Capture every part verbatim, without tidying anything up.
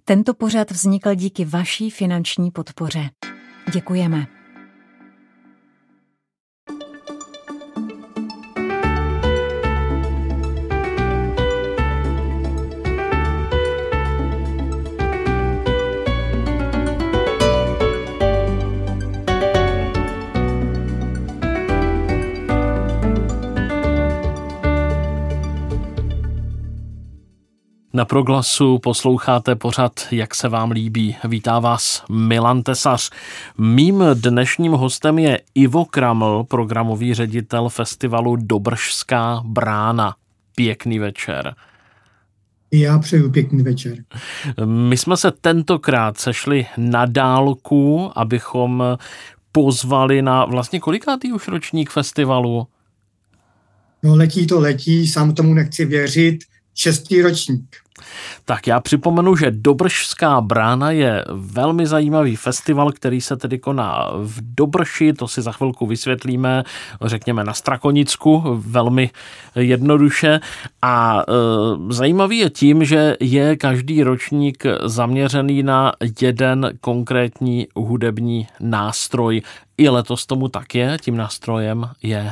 Tento pořad vznikl díky vaší finanční podpoře. Děkujeme. Na Proglasu posloucháte pořad Jak se vám líbí. Vítá vás Milan Tesař. Mým dnešním hostem je Ivo Kraml, programový ředitel festivalu Dobržská brána. Pěkný večer. Já přeju pěkný večer. My jsme se tentokrát sešli na dálku, abychom pozvali na vlastně kolikátý už ročník festivalu? No letí to letí, sám tomu nechci věřit. Šestý ročník. Tak já připomenu, že Dobržská brána je velmi zajímavý festival, který se tedy koná v Dobrši, to si za chvilku vysvětlíme, řekněme na Strakonicku, velmi jednoduše. A e, zajímavý je tím, že je každý ročník zaměřený na jeden konkrétní hudební nástroj. I letos tomu tak je, tím nástrojem je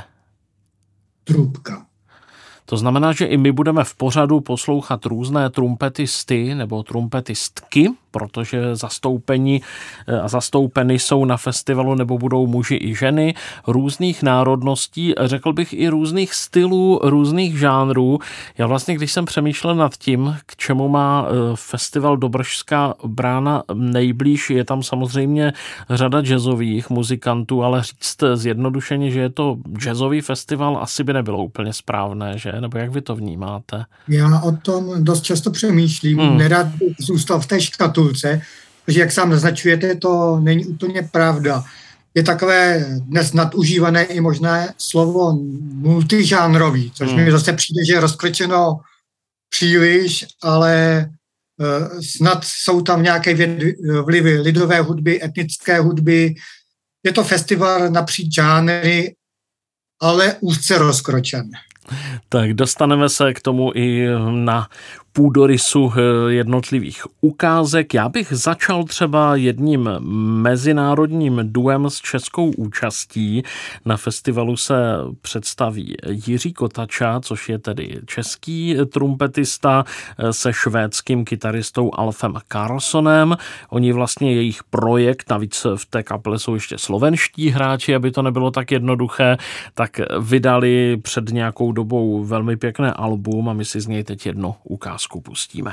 trubka. To znamená, že i my budeme v pořadu poslouchat různé trumpetisty nebo trumpetistky, protože zastoupení a zastoupeny jsou na festivalu nebo budou muži i ženy různých národností, řekl bych i různých stylů, různých žánrů. Já vlastně, když jsem přemýšlel nad tím, k čemu má festival Dobržská brána nejblíž, je tam samozřejmě řada jazzových muzikantů, ale říct zjednodušeně, že je to jazzový festival, asi by nebylo úplně správné, že? Nebo jak vy to vnímáte? Já o tom dost často přemýšlím. Hmm. Nerad bych zůstal v té škatulce, protože jak sám naznačujete, to není úplně pravda. Je takové dnes nadužívané i možné slovo multižánrový, což hmm. mi zase přijde, že je rozkročeno příliš, ale uh, snad jsou tam nějaké vlivy lidové hudby, etnické hudby. Je to festival napříč žánry, ale úzce rozkročen. Tak dostaneme se k tomu i na půdorysu jednotlivých ukázek. Já bych začal třeba jedním mezinárodním duem s českou účastí. Na festivalu se představí Jiří Kotača, což je tedy český trumpetista se švédským kytaristou Alfem Karlssonem. Oni vlastně jejich projekt, navíc v té kapele jsou ještě slovenští hráči, aby to nebylo tak jednoduché, tak vydali před nějakou dobou velmi pěkné album a my si z něj teď jednu ukázku pustíme.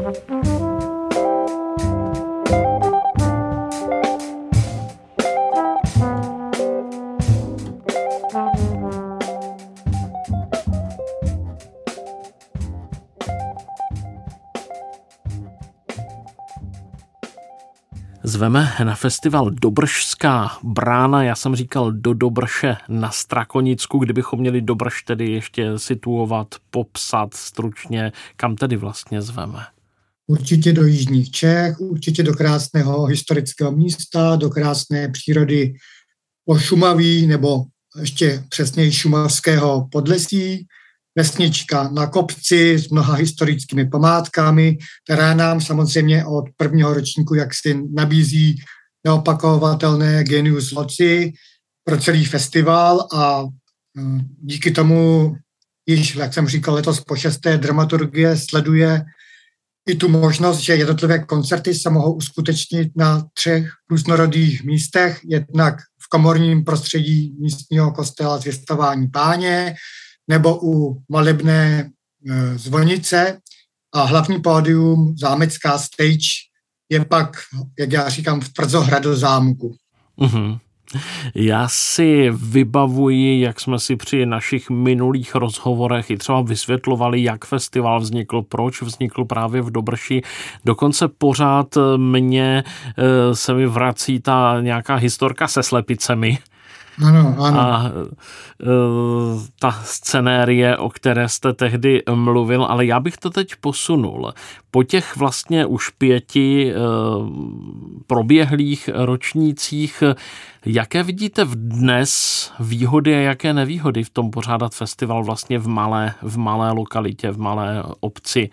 Zveme na festival Dobržská brána, já jsem říkal do Dobrše na Strakonicku, kdybychom měli Dobrš tedy ještě situovat, popsat stručně, kam tedy vlastně zveme? Určitě do jižních Čech, určitě do krásného historického místa, do krásné přírody o Šumaví, nebo ještě přesněji šumavského podlesí, vesnička na kopci s mnoha historickými památkami, která nám samozřejmě od prvního ročníku jaksi nabízí neopakovatelné genius loci pro celý festival a díky tomu již, jak jsem říkal, letos po šesté dramaturgie sleduje i tu možnost, že jednotlivé koncerty se mohou uskutečnit na třech různorodých místech, jednak v komorním prostředí místního kostela Zvěstování Páně, nebo u malebné e, zvonice a hlavní pódium, zámecká stage, je pak, jak já říkám, v Tvrzohradu zámku. Mm-hmm. Já si vybavuji, jak jsme si při našich minulých rozhovorech i třeba vysvětlovali, jak festival vznikl, proč vznikl právě v Dobrši. Dokonce pořád mě e, se mi vrací ta nějaká historka se slepicemi. Ano, ano. A e, ta scenérie, o které jste tehdy mluvil, ale já bych to teď posunul. Po těch vlastně už pěti e, proběhlých ročnících, jaké vidíte v dnes výhody a jaké nevýhody v tom pořádat festival vlastně v malé, v malé lokalitě, v malé obci?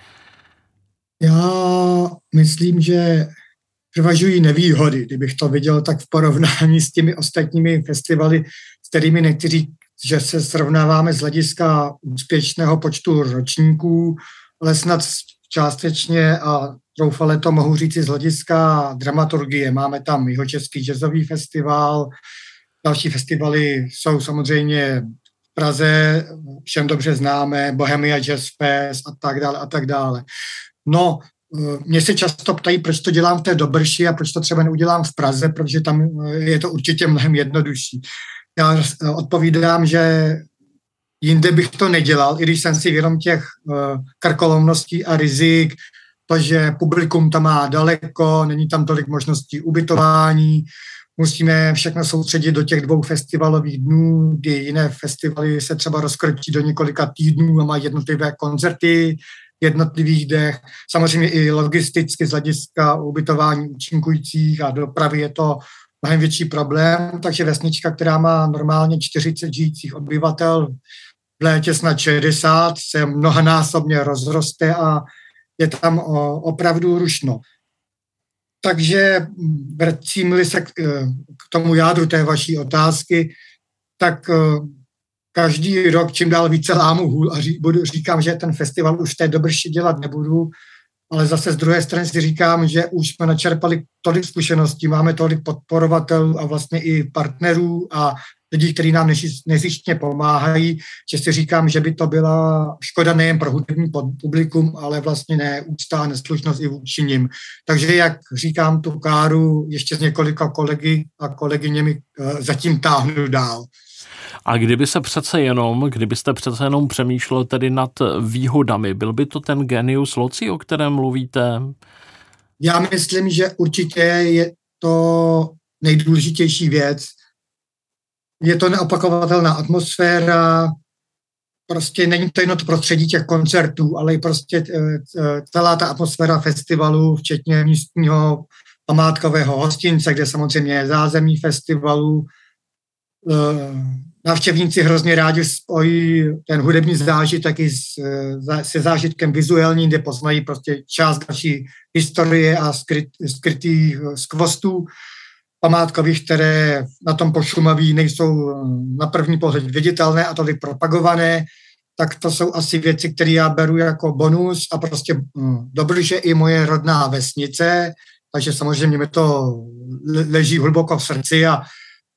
Já myslím, že převažují nevýhody, kdybych to viděl tak v porovnání s těmi ostatními festivaly, s kterými nechci říct, že se srovnáváme z hlediska úspěšného počtu ročníků, ale snad částečně a troufale to mohu říct i z hlediska dramaturgie. Máme tam Jihočeský jazzový festival, další festivaly jsou samozřejmě v Praze, všem dobře známe, Bohemia Jazz Fest a tak dále a tak dále. No, mě se často ptají, proč to dělám v té Dobrši a proč to třeba neudělám v Praze, protože tam je to určitě mnohem jednodušší. Já odpovídám, že jinde bych to nedělal, i když jsem si vědom těch krkolomností a rizik, to, že publikum tam má daleko, není tam tolik možností ubytování, musíme všechno soustředit do těch dvou festivalových dnů, kdy jiné festivaly se třeba rozkročí do několika týdnů a mají jednotlivé koncerty, jednotlivých dech. Samozřejmě i logisticky z hlediska ubytování účinkujících a dopravy je to mnohem větší problém, takže vesnička, která má normálně čtyřicet žijících obyvatel, v létě snad šedesát, se mnohanásobně rozroste a je tam opravdu rušno. Takže vracím-li se k tomu jádru té vaší otázky, tak každý rok čím dál více lámu hůl a ří, budu, říkám, že ten festival už v té Dobrši dělat nebudu, ale zase z druhé strany si říkám, že už jsme načerpali tolik zkušeností, máme tolik podporovatelů a vlastně i partnerů a lidí, kteří nám nezištně pomáhají, že si říkám, že by to byla škoda nejen pro hudební publikum, ale vlastně ne úcta a neslušnost i vůči nim. Takže jak říkám, tu káru ještě s několika kolegy a kolegyněmi zatím táhnu dál. A kdyby se přece jenom, kdybyste přece jenom přemýšlel tedy nad výhodami, byl by to ten genius loci, o kterém mluvíte? Já myslím, že určitě je to nejdůležitější věc. Je to neopakovatelná atmosféra, prostě není to jen to prostředí těch koncertů, ale i prostě celá ta atmosféra festivalu, včetně místního památkového hostince, kde samozřejmě je zázemí festivalu. Návštěvníci hrozně rádi spojí ten hudební zážitek i se zážitkem vizuálním, kde poznají prostě část naší historie a skryt, skrytých skvostů památkových, které na tom Pošumaví nejsou na první pohled viditelné a tolik propagované, tak to jsou asi věci, které já beru jako bonus a prostě Dobrže i moje rodná vesnice, takže samozřejmě mi to leží hluboko v srdci a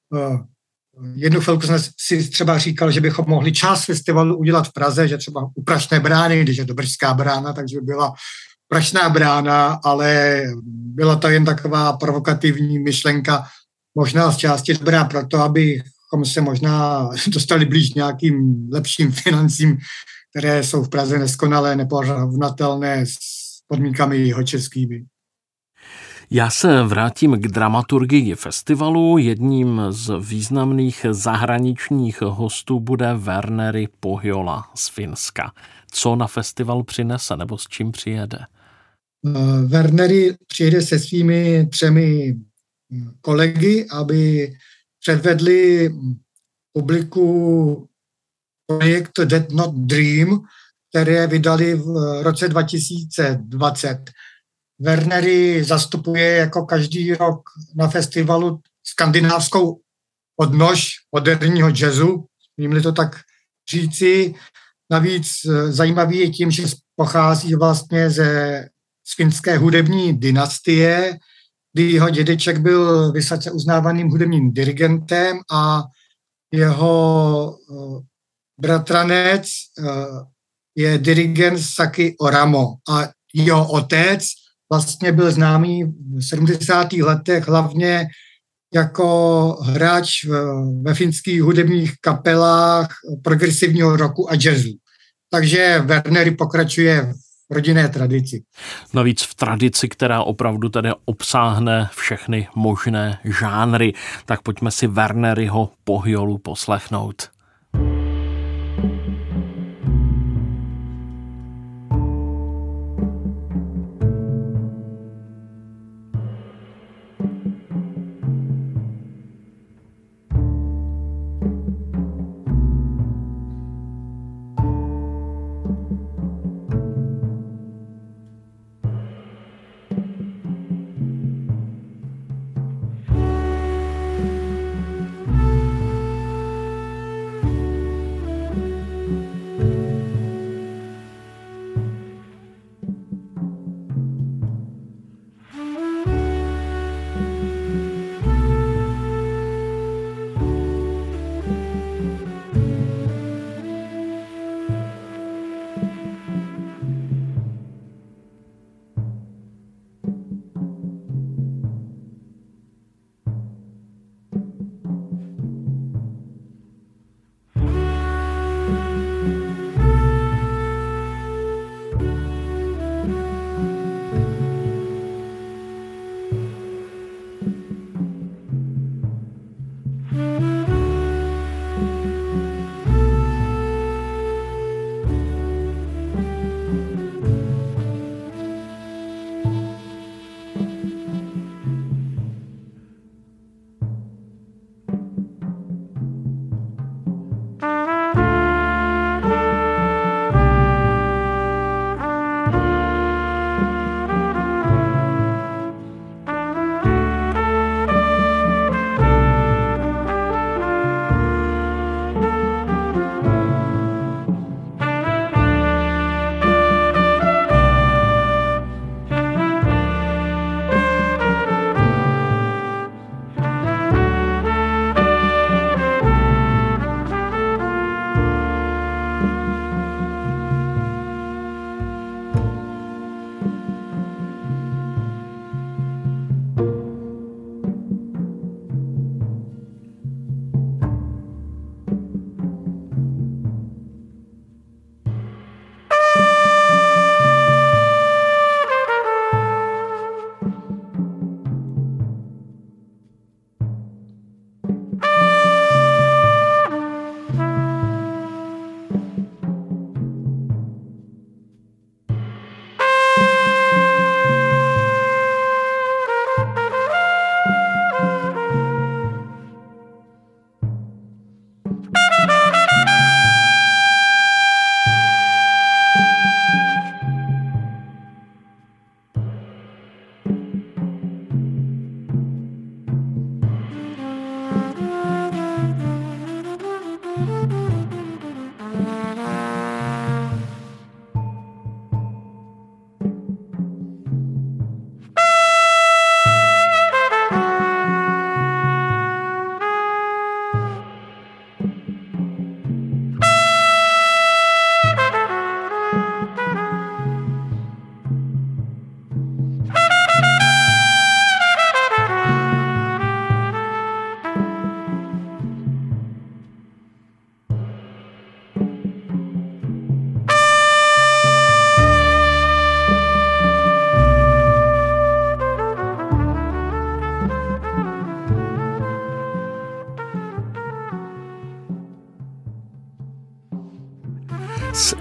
jednu chvilku jsem si třeba říkal, že bychom mohli část festivalu udělat v Praze, že třeba u Prašné brány, když je Dobržská brána, takže by byla prašná brána, ale byla to jen taková provokativní myšlenka, možná z části dobrá proto, abychom se možná dostali blíž nějakým lepším financím, které jsou v Praze neskonalé, neporovnatelné s podmínkami jihočeskými. Já se vrátím k dramaturgii festivalu. Jedním z významných zahraničních hostů bude Verneri Pohjola z Finska. Co na festival přinese nebo s čím přijede? Verneri přijede se svými třemi kolegy, aby předvedli publiku projekt Dead Not Dream, které vydali v roce dva tisíce dvacet. Verneri zastupuje jako každý rok na festivalu skandinávskou odnož moderního jazzu, jim-li to tak říci. Navíc zajímavý je tím, že pochází vlastně ze z finské hudební dynastie, kdy jeho dědeček byl vysoce uznávaným hudebním dirigentem a jeho bratranec je dirigent Saki Oramo a jeho otec vlastně byl známý v sedmdesátých letech hlavně jako hráč ve finských hudebních kapelách progresivního rocku a jazzu. Takže Verneri pokračuje v rodinné tradici. Navíc v tradici, která opravdu tedy obsáhne všechny možné žánry. Tak pojďme si Verneriho Pohjolu poslechnout.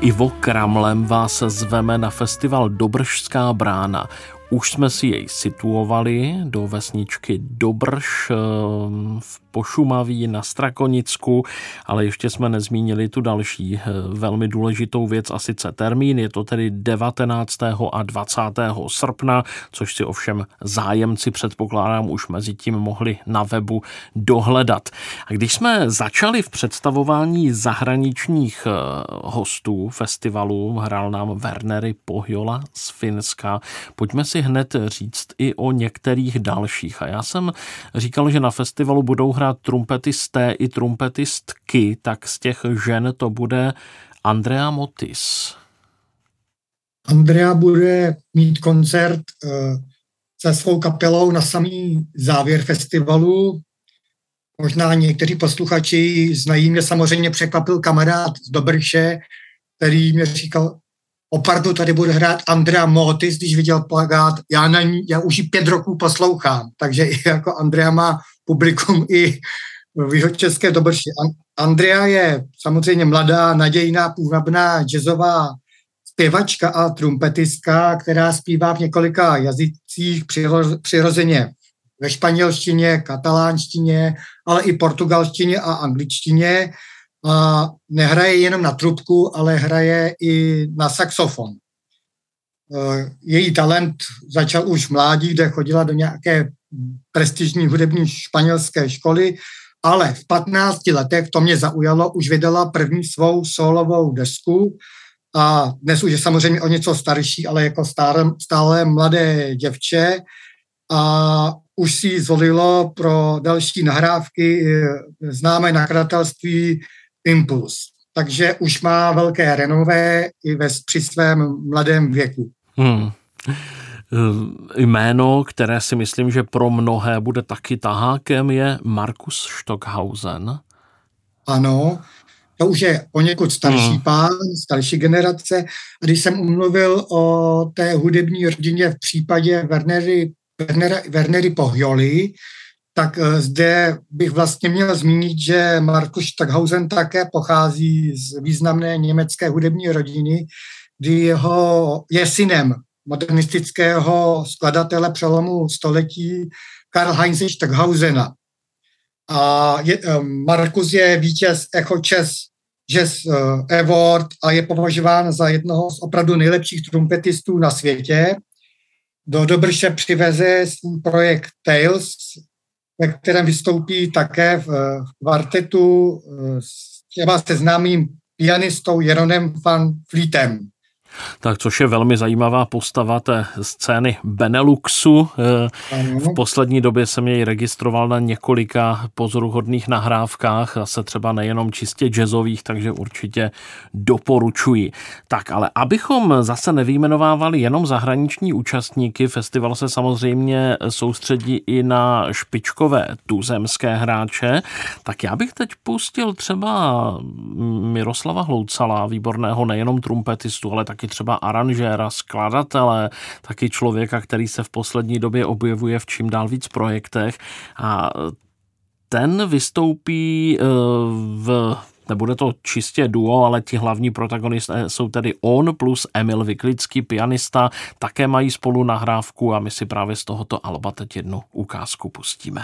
Ivo Kramlem vás zveme na festival Dobržská brána. Už jsme si jej situovali do vesničky Dobrš v Pošumaví na Strakonicku, ale ještě jsme nezmínili tu další velmi důležitou věc, a sice termín. Je to tedy devatenáctého a dvacátého srpna, což si ovšem zájemci, předpokládám, už mezi tím mohli na webu dohledat. A když jsme začali v představování zahraničních hostů festivalu, hrál nám Verneri Pohjola z Finska, pojďme si hned říct i o některých dalších. A já jsem říkal, že na festivalu budou hrát trumpetisté i trumpetistky, tak z těch žen to bude Andrea Motis. Andrea bude mít koncert se svou kapelou na samý závěr festivalu. Možná někteří posluchači znají, mě samozřejmě překvapil kamarád z Dobrše, který mě říkal, opravdu tady bude hrát Andrea Motis, když viděl plakát, já, na ní, já už ji pět roků poslouchám, takže i jako Andrea má publikum i v jihočeské Dobrši. Andrea je samozřejmě mladá, nadějná, půvabná jazzová zpěvačka a trumpetistka, která zpívá v několika jazycích přirozeně ve španělštině, katalánštině, ale i portugalštině a angličtině. A nehraje jenom na trubku, ale hraje i na saxofon. Její talent začal už v mládí, kde chodila do nějaké prestižní hudební španělské školy, ale v patnácti letech, to mě zaujalo, už vydala první svou solovou desku a dnes už je samozřejmě o něco starší, ale jako stále, stále mladé děvče a už si zvolilo pro další nahrávky známé nakladatelství Impuls. Takže už má velké renové i ve, při svém mladém věku. Hmm. Jméno, které si myslím, že pro mnohé bude taky tahákem, je Markus Stockhausen. Ano, to už je poněkud starší hmm. pán, starší generace. A když jsem umluvil o té hudební rodině v případě Verneri, Verneri, Verneri Pohjoli, tak zde bych vlastně měl zmínit, že Markus Stockhausen také pochází z významné německé hudební rodiny, kdy jeho je synem modernistického skladatele přelomu století Karl-Heinze Stockhausena. A je, Markus je vítěz Echo Jazz, Jazz Award a je považován za jednoho z opravdu nejlepších trumpetistů na světě. Do Dobrše přiveze svůj projekt Tales, ve kterém vystoupí také v kvartetu s třeba se známým pianistou Jeronem van Vlietem. Tak, což je velmi zajímavá postava té scény Beneluxu. Ano. V poslední době jsem jej registroval na několika pozoruhodných nahrávkách, zase třeba nejenom čistě jazzových, takže určitě doporučuji. Tak, ale abychom zase nevyjmenovávali jenom zahraniční účastníky, festival se samozřejmě soustředí i na špičkové tuzemské hráče, tak já bych teď pustil třeba Miroslava Hloucala, výborného nejenom trumpetistu, ale taky třeba aranžéra, skladatele, taky člověka, který se v poslední době objevuje v čím dál víc projektech a ten vystoupí v, nebude to čistě duo, ale ti hlavní protagonisté jsou tedy on plus Emil Vyklický, pianista, také mají spolu nahrávku a my si právě z tohoto alba teď jednu ukázku pustíme.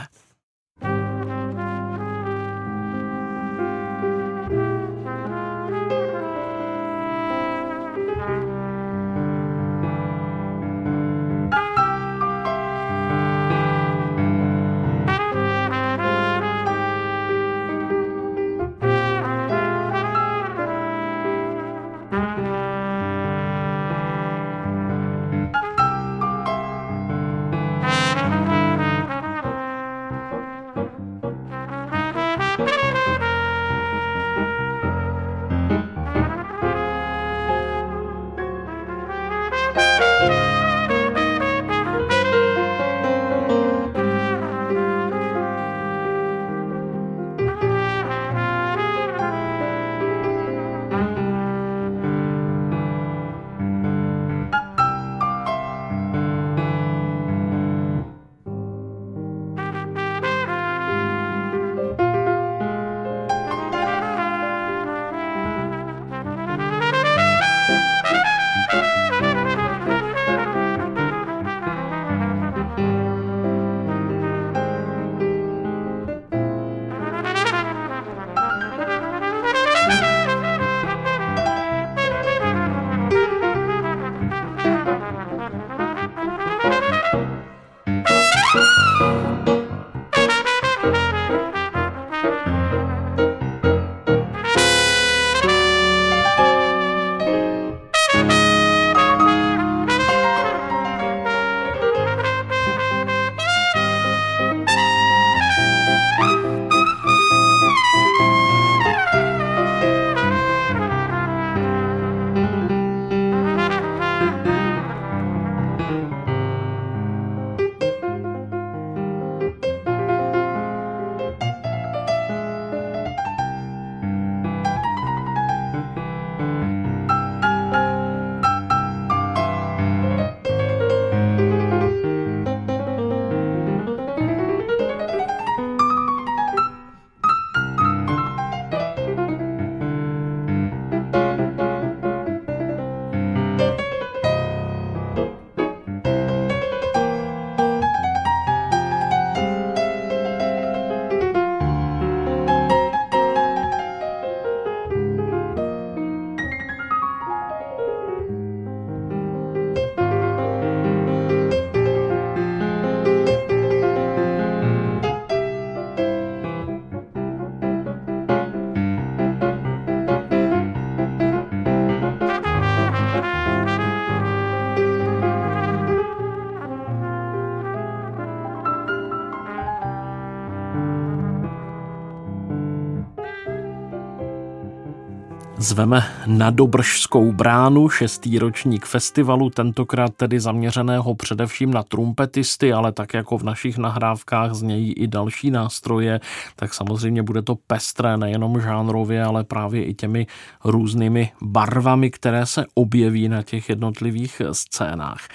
Zveme na Dobržskou bránu, šestý ročník festivalu, tentokrát tedy zaměřeného především na trumpetisty, ale tak jako v našich nahrávkách znějí i další nástroje, tak samozřejmě bude to pestré nejenom žánrově, ale právě i těmi různými barvami, které se objeví na těch jednotlivých scénách.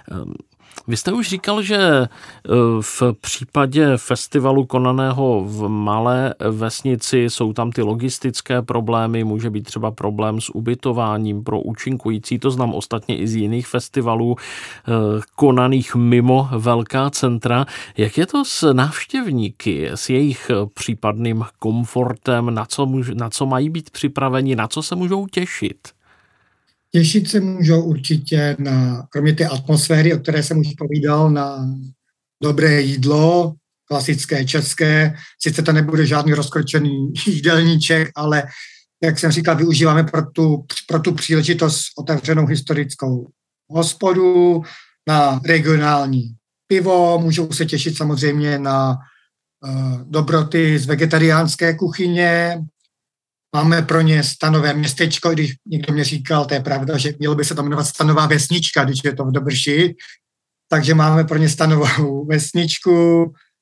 Vy jste už říkal, že v případě festivalu konaného v malé vesnici jsou tam ty logistické problémy, může být třeba problém s ubytováním pro účinkující, to znám ostatně i z jiných festivalů konaných mimo velká centra. Jak je to s návštěvníky, s jejich případným komfortem, na co, můž, na co mají být připraveni, na co se můžou těšit? Těšit se můžou určitě na, kromě té atmosféry, o které jsem už povídal, na dobré jídlo, klasické české. Sice to nebude žádný rozkročený jídelníček, ale jak jsem říkal, využíváme pro tu, pro tu příležitost otevřenou historickou hospodu, na regionální pivo, můžou se těšit samozřejmě na uh, dobroty z vegetariánské kuchyně. Máme pro ně stanové městečko, když někdo mě říkal, to je pravda, že mělo by se to jmenovat stanová vesnička, když je to v Dobrši, takže máme pro ně stanovou vesničku.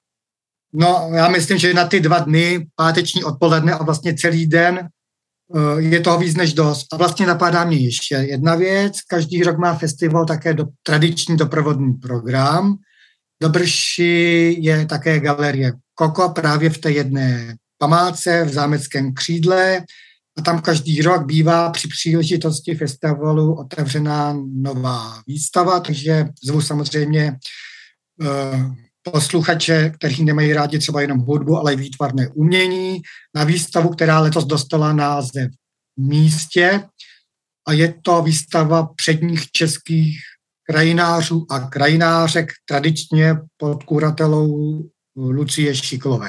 No, já myslím, že na ty dva dny, páteční odpoledne a vlastně celý den, je toho víc než dost. A vlastně napadá mě ještě jedna věc. Každý rok má festival také do, tradiční doprovodný program. V Dobrši je také galerie Koko právě v té jedné památce v Zámeckém křídle a tam každý rok bývá při příležitosti festivalu otevřená nová výstava, takže zvu samozřejmě uh, posluchače, kteří nemají rádi třeba jenom hudbu, ale i výtvarné umění, na výstavu, která letos dostala název Místě a je to výstava předních českých krajinářů a krajinářek tradičně pod kuratelou Lucie Šiklové.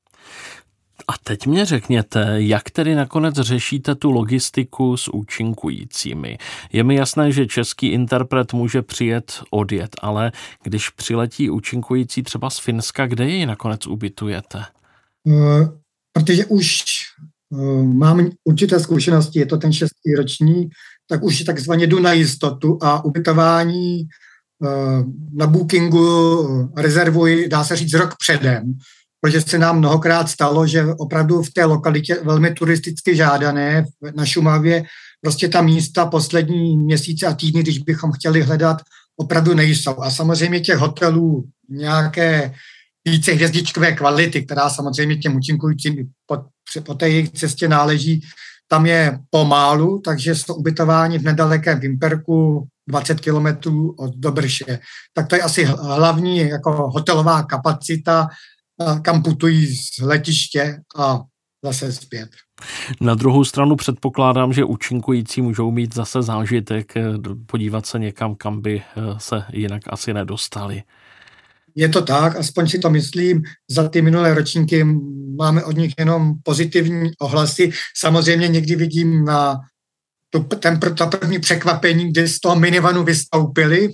A teď mě řekněte, jak tedy nakonec řešíte tu logistiku s účinkujícími. Je mi jasné, že český interpret může přijet, odjet, ale když přiletí účinkující třeba z Finska, kde jej nakonec ubytujete? Uh, protože už uh, mám určité zkušenosti, je to ten šestý ročník, tak už takzvaně jdu na jistotu a ubytování uh, na bookingu rezervuji, dá se říct, rok předem. Protože se nám mnohokrát stalo, že opravdu v té lokalitě velmi turisticky žádané na Šumavě prostě ta místa poslední měsíce a týdny, když bychom chtěli hledat, opravdu nejsou. A samozřejmě těch hotelů nějaké více hvězdičkové kvality, která samozřejmě těm účinkujícím po, po té jejich cestě náleží, tam je pomálu, takže jsou ubytováni v nedalekém Vimperku dvacet kilometrů od Dobrše. Tak to je asi hlavní jako hotelová kapacita, kam putují z letiště a zase zpět. Na druhou stranu předpokládám, že účinkující můžou mít zase zážitek, podívat se někam, kam by se jinak asi nedostali. Je to tak, aspoň si to myslím. Za ty minulé ročníky máme od nich jenom pozitivní ohlasy. Samozřejmě někdy vidím na to, ten, to první překvapení, kdy z toho minivanu vystoupili,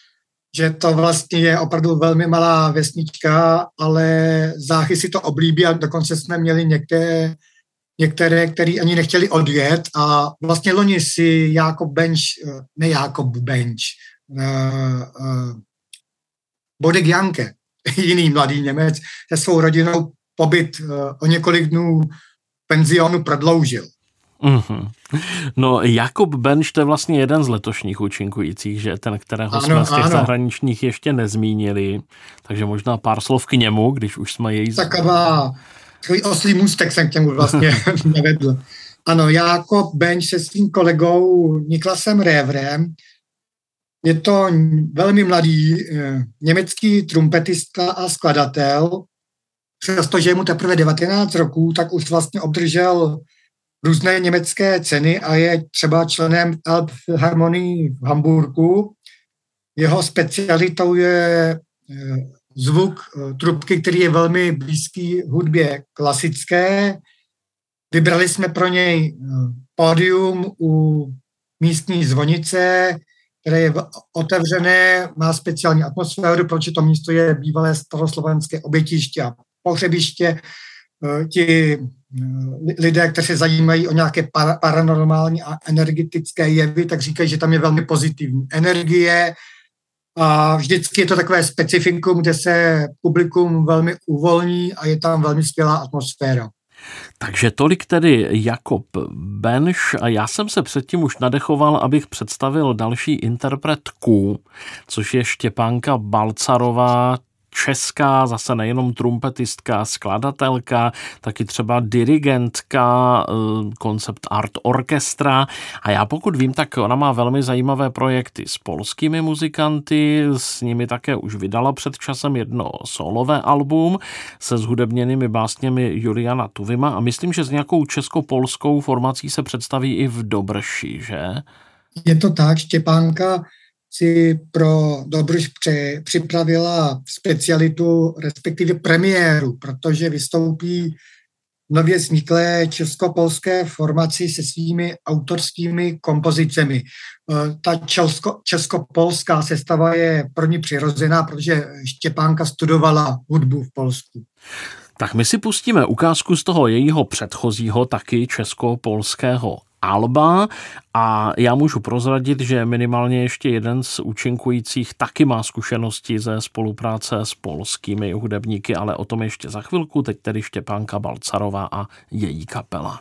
že to vlastně je opravdu velmi malá vesnička, ale záchy si to oblíbí a dokonce jsme měli některé, některé, který ani nechtěli odjet a vlastně loni si Jákob Benč, ne Jákob Benč, uh, uh, Bodek Janke, jiný mladý Němec, se svou rodinou pobyt uh, o několik dnů penzionu prodloužil. Mm-hmm. No, Jákob Benč, to je vlastně jeden z letošních účinkujících, že ten, kterého ano, jsme z těch ano. zahraničních ještě nezmínili, takže možná pár slov k němu, když už jsme jej... Taková, takový oslý můstek jsem k němu vlastně nevedl. Ano, Jákob Benč se svým kolegou Niklasem Révrem, je to velmi mladý eh, německý trumpetista a skladatel, přestože je mu teprve devatenáct roků, tak už vlastně obdržel různé německé ceny a je třeba členem Elbphilharmonie v Hamburgu. Jeho specialitou je zvuk trubky, který je velmi blízký hudbě klasické. Vybrali jsme pro něj pódium u místní zvonice, které je otevřené, má speciální atmosféru, protože to místo je bývalé staroslovenské obětiště a pohřebiště. Ti lidé, kteří se zajímají o nějaké paranormální a energetické jevy, tak říkají, že tam je velmi pozitivní energie a vždycky je to takové specifikum, kde se publikum velmi uvolní a je tam velmi skvělá atmosféra. Takže tolik tedy Jakob Benš a já jsem se předtím už nadechoval, abych představil další interpretku, což je Štěpánka Balcarová, česká, zase nejenom trumpetistka, skladatelka, taky třeba dirigentka, koncept art orchestra. A já pokud vím, tak ona má velmi zajímavé projekty s polskými muzikanty, s nimi také už vydala před časem jedno solové album se zhudebněnými básněmi Juliana Tuwima a myslím, že s nějakou česko-polskou formací se představí i v Dobrši, že? Je to tak, Štěpánka si pro Dobrš připravila specialitu, respektive premiéru, protože vystoupí nově vzniklé česko-polské formaci se svými autorskými kompozicemi. Ta česko, česko-polská sestava je pro ní přirozená, protože Štěpánka studovala hudbu v Polsku. Tak my si pustíme ukázku z toho jejího předchozího, taky česko-polského alba a já můžu prozradit, že minimálně ještě jeden z účinkujících taky má zkušenosti ze spolupráce s polskými hudebníky, ale o tom ještě za chvilku, teď tedy Štěpánka Balcarová a její kapela.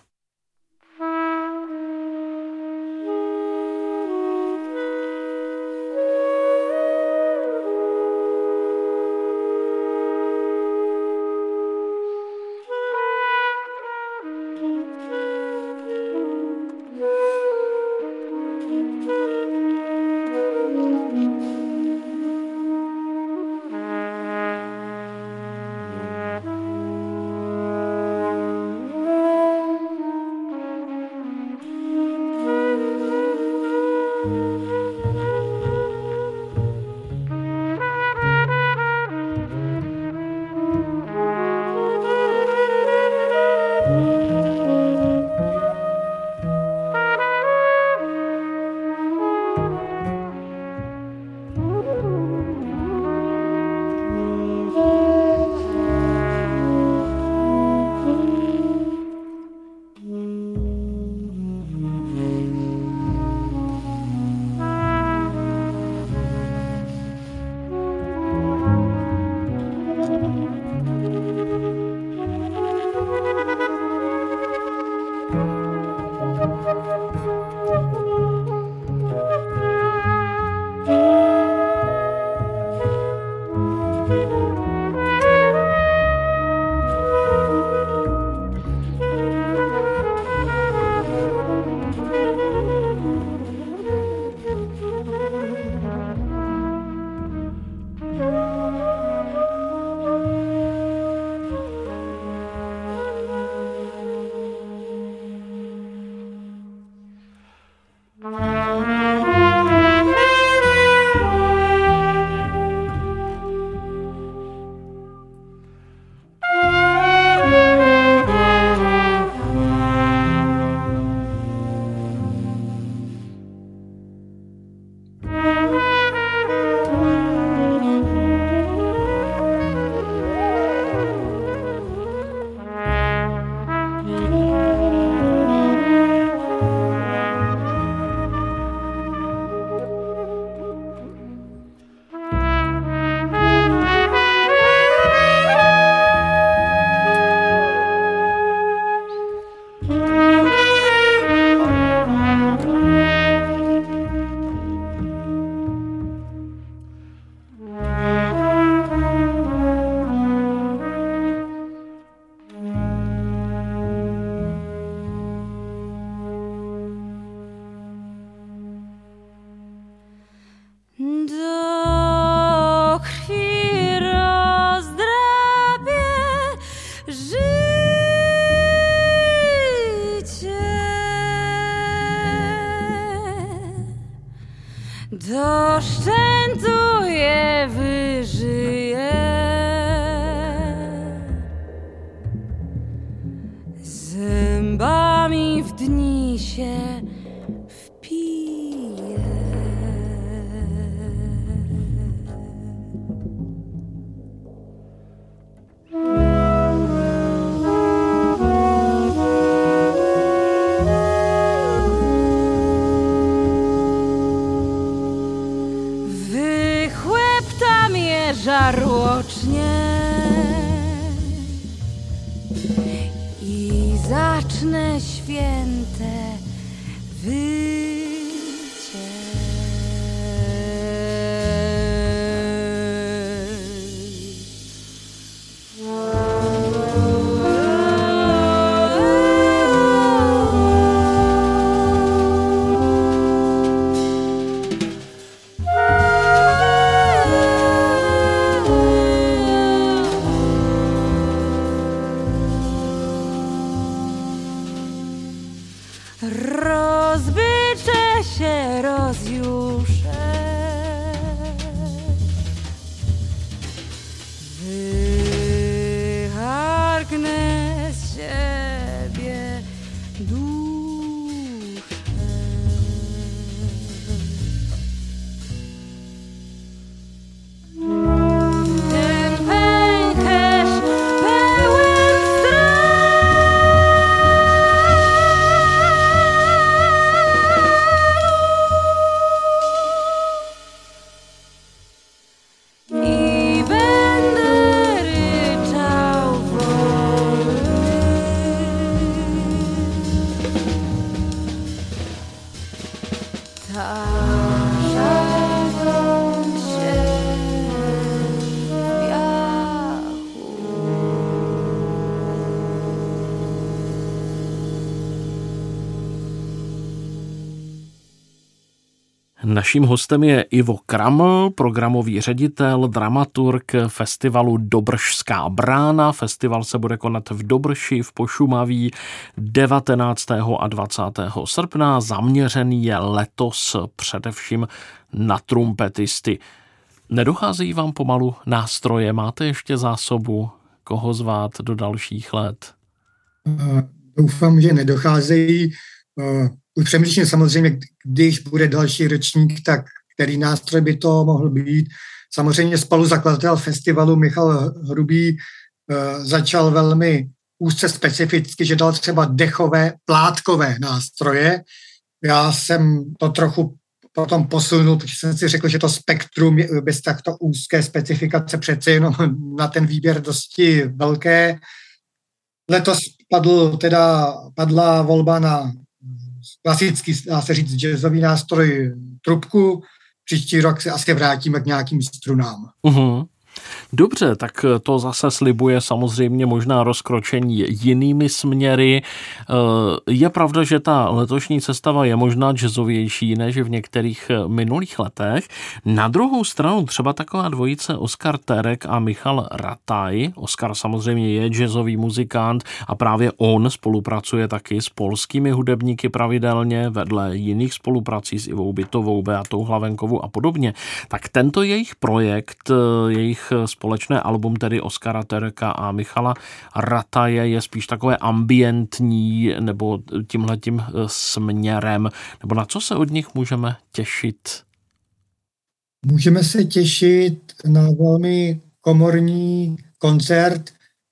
żarłocznie i zacznę święte wycie. Rozbyczę się, rozjuszę, wyharknę z siebie duszę. Ten pęcherz pełen i będę ryczał wolny. Tarzając się w piachu. Naším hostem je Ivo Kraml, programový ředitel, dramaturg festivalu Dobržská brána. Festival se bude konat v Dobrši v Pošumaví devatenáctého a dvacátého srpna. Zaměřený je letos především na trumpetisty. Nedocházejí vám pomalu nástroje? Máte ještě zásobu, koho zvát do dalších let? Uh, doufám, že nedocházejí. Uh, už přemýšlím samozřejmě, když bude další ročník, tak který nástroj by to mohl být. Samozřejmě spoluzakladatel festivalu Michal Hrubý uh, začal velmi úzce specificky, že dal třeba dechové, plátkové nástroje. Já jsem to trochu potom posunul, protože jsem si řekl, že to spektrum je bez takto úzké specifikace přece jenom na ten výběr dosti velké. Letos padl, teda, padla volba na klasický, dá se říct, jazzový nástroj trubku. Příští rok se asi vrátíme k nějakým strunám. Uh-huh. Dobře, tak to zase slibuje samozřejmě možná rozkročení jinými směry. Je pravda, že ta letošní sestava je možná jazzovější než v některých minulých letech. Na druhou stranu třeba taková dvojice Oskar Terek a Michal Rataj. Oskar samozřejmě je jazzový muzikant a právě on spolupracuje taky s polskými hudebníky pravidelně vedle jiných spoluprací s Ivou Bytovou, Beatou Hlavenkovou a podobně. Tak tento jejich projekt, jejich společné album tedy Oskara Tereka a Michala Rataje je spíš takové ambientní nebo tímhletím směrem. Nebo na co se od nich můžeme těšit? Můžeme se těšit na velmi komorní koncert,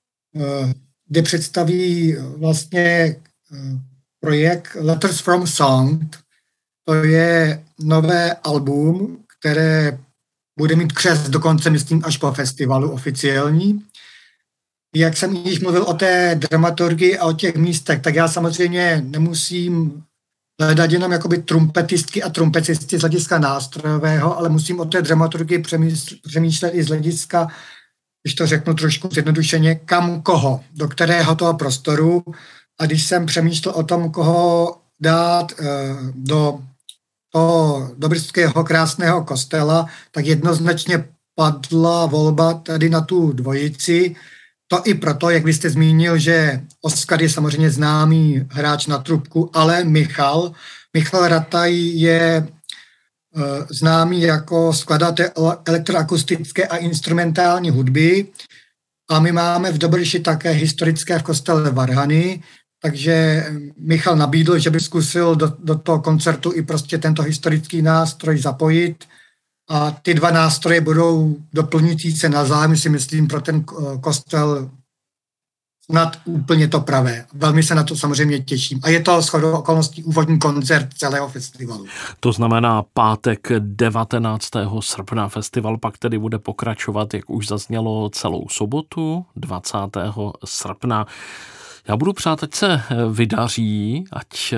kde představí vlastně projekt Letters from Sound. To je nové album, které bude mít křest dokonce, myslím, až po festivalu oficiální. Jak jsem již mluvil o té dramaturgii a o těch místech, tak já samozřejmě nemusím hledat jenom jakoby trumpetistky a trumpetisty z hlediska nástrojového, ale musím o té dramaturgii přemýšlet i z hlediska, když to řeknu trošku zjednodušeně, kam koho, do kterého toho prostoru. A když jsem přemýšlel o tom, koho dát uh, do toho dobrského krásného kostela, tak jednoznačně padla volba tady na tu dvojici. To i proto, jak vy jste zmínil, že Oskar je samozřejmě známý hráč na trubku, ale Michal, Michal Rataj je uh, známý jako skladatel elektroakustické a instrumentální hudby a my máme v Dobrši také historické v kostele Varhany, takže Michal nabídl, že by zkusil do, do toho koncertu i prostě tento historický nástroj zapojit a ty dva nástroje budou doplňující se navzájem, si myslím, pro ten kostel snad úplně to pravé. Velmi se na to samozřejmě těším. A je to shodou okolností úvodní koncert celého festivalu. To znamená pátek devatenáctého srpna. Festival pak tedy bude pokračovat, jak už zaznělo, celou sobotu dvacátého srpna. Já budu přát, ať se vydaří, ať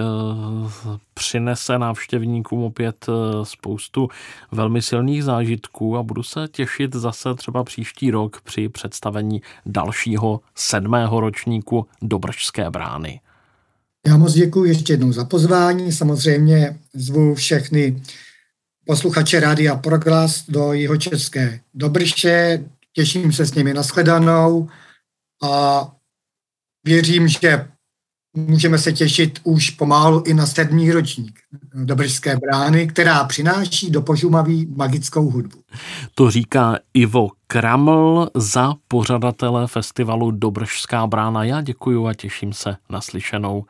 přinese návštěvníkům opět spoustu velmi silných zážitků a budu se těšit zase třeba příští rok při představení dalšího sedmého ročníku Dobržské brány. Já moc děkuji ještě jednou za pozvání. Samozřejmě zvu všechny posluchače Rádia Proglas do jihočeské Dobrše. Těším se s nimi na shledanou a věřím, že můžeme se těšit už pomalu i na sedmý ročník Dobržské brány, která přináší do Požumaví magickou hudbu. To říká Ivo Kraml za pořadatele festivalu Dobržská brána. Já děkuju a těším se na slyšenou.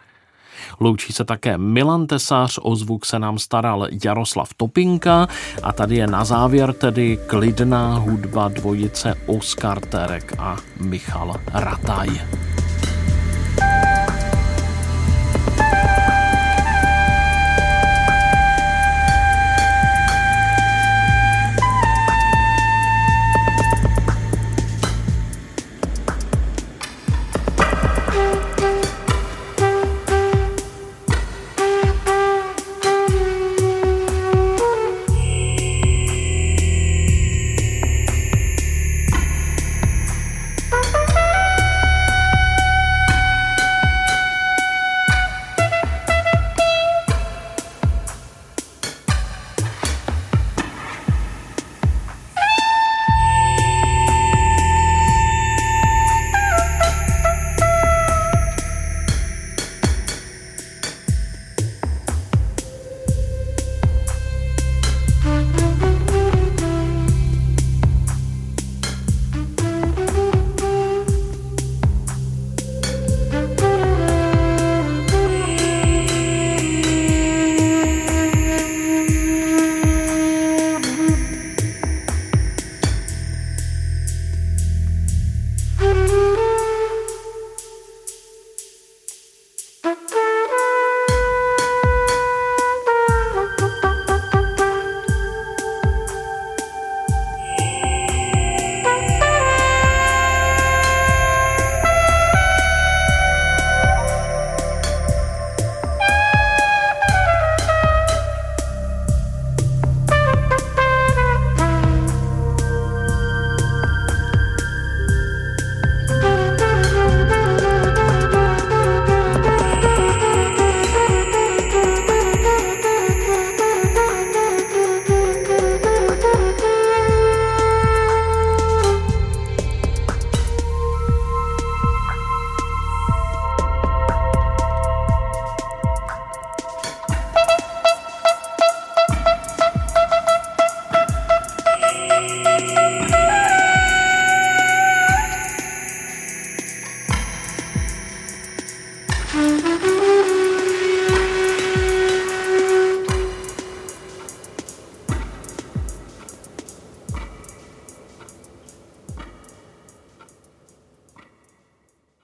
Loučí se také Milan Tesař, o zvuk se nám staral Jaroslav Topinka a tady je na závěr tedy klidná hudba dvojice Oskar Terek a Michal Rataj.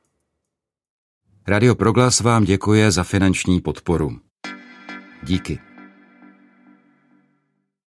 Radio Proglas vám děkuje za finanční podporu. Díky.